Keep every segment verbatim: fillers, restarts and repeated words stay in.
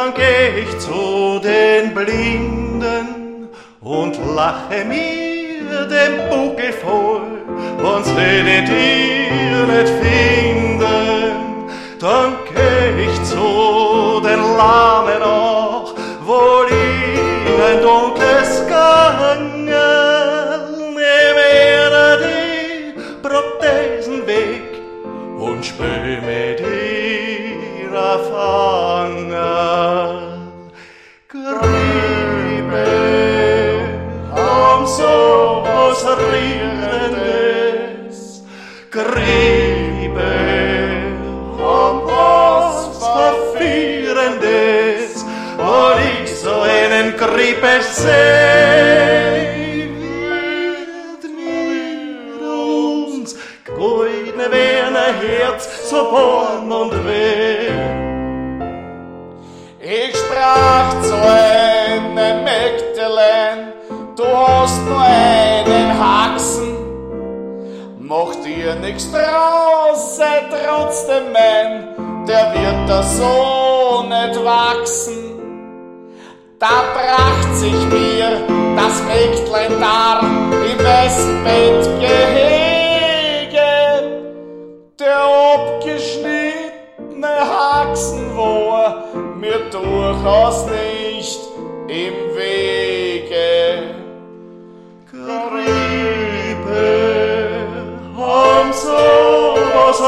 dann geh ich zu den Blinden und lache mir den Buckel voll, wenn sie den Tier nicht finden. Dann geh ich zu den Lahmen auch, wo liegt ein dunkles Gangel, nehm er die Prothesen weg und spül mit ihrer Fange. Griebe haben so was Rierendes, Griebe haben was Verführendes, und ich so einen Griebe seh, wird mir uns goldne Werner Herz so warm und weh. Ich sprach zu einem Mägdelein, du hast nur einen Haxen, mach dir nix draus, sei trotzdem mein, der wird da so nicht wachsen. Da bracht sich mir das Mägdlein dar im weißen Bettgehege, der abgeschnittene Haxen war mir durchaus nicht im Wege. Griebe haben so was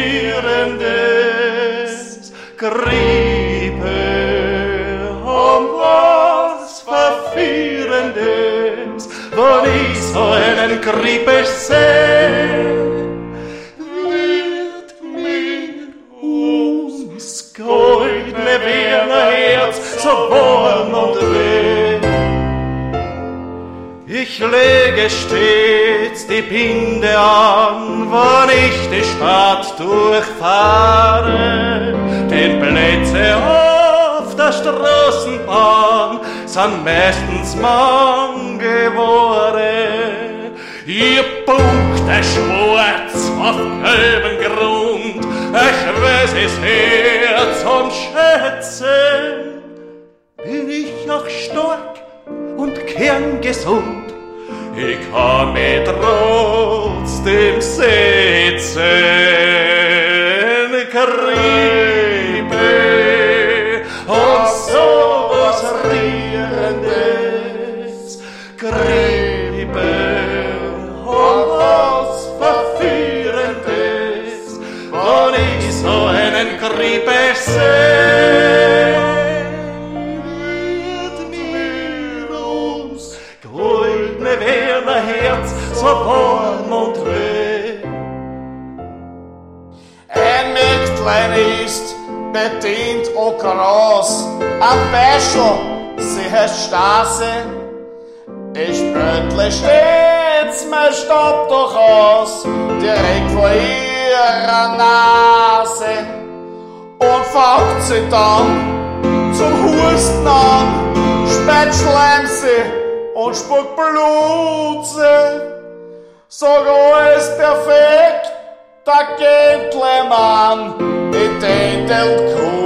Rierendes, Griebe haben was Verführendes, wenn ich so einen Griebe seh, wird mir ums goldne Werner Herz so warm und weh. Ich lege stets die Binde an, wann ich die Stadt durchfahre, denn Plätze auf der Straßenbahn sind meistens Mann geworden. Ihr Punkte schwarz auf gelbem Grund, ich weiß es Herz und schätzen, bin ich auch stark und kerngesund, ich kann mich trotzdem setzen. Griebe und so was Rierendes, Griebe und was Verführendes, wenn ich so einen Griebe seh, wird mir ums goldne Werner Herz so warm und weh. Ein Mägdlein ist bedient o groß, am Beischel, sie heißt Stase. Ich spöttle stets mein Staub doch aus, direkt vor ihrer Nase, und faucht sie dann zum Husten an, speit Schleim sie und spuckt Blut sie. Sag alles perfekt, der Gentleman, ich tätelt cool.